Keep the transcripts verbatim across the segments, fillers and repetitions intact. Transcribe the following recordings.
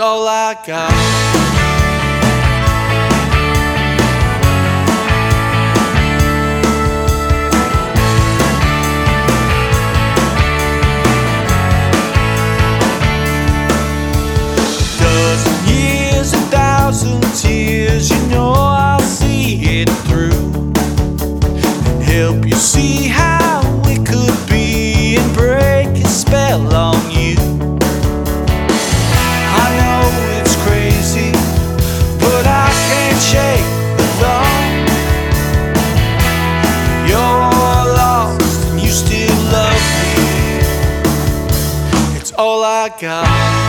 all I got. Tears, you know I'll see it through and help you see how we could be and break a spell on you. I know it's crazy, but I can't shake the thought you're lost and you still love me. It's all I got.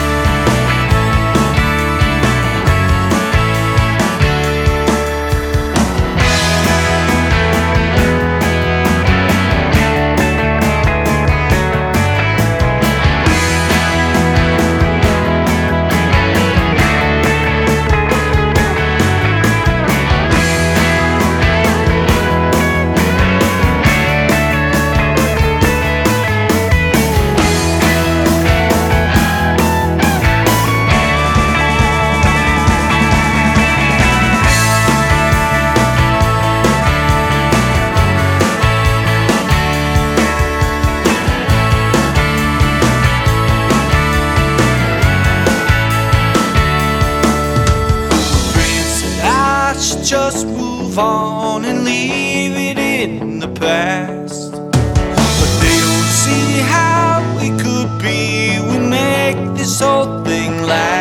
Just move on and leave it in the past. But they don't see how we could be. We make this whole thing last.